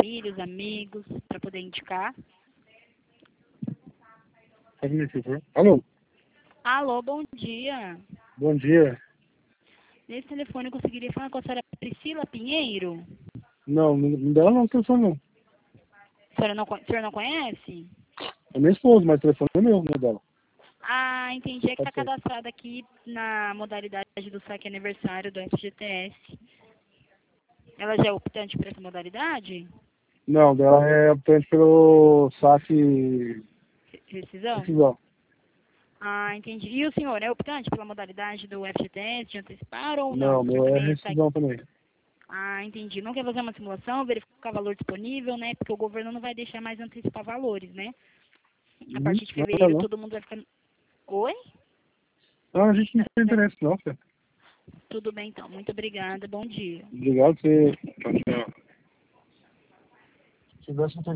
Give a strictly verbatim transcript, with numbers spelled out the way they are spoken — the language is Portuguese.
família, os amigos, para poder indicar. Alô? Alô, bom dia. Bom dia. Nesse telefone eu conseguiria falar com a senhora Priscila Pinheiro? Não, não dela não, telefone não. A senhora não, o senhor não conhece? É minha esposa, mas o telefone é meu, não é dela. Ah, entendi. É que está Pode ser. cadastrada aqui na modalidade do saque aniversário do F G T S. Ela já é optante para essa modalidade? Não, dela é optante pelo saque Rescisão? decisão. Ah, entendi. E o senhor é optante pela modalidade do F G T S de antecipar ou não? Não, O senhor meu é também está... rescisão também. Ah, entendi. Não quer fazer uma simulação, verificar valor disponível, né? Porque o governo não vai deixar mais antecipar valores, né? A Hum, partir de não, não, fevereiro não. todo mundo vai ficar... Oi? Não, a gente não tem interesse não, filho. Tudo bem, então. Muito obrigada. Bom dia. Obrigado, você... Tchau, tchau. Se tivesse interesse.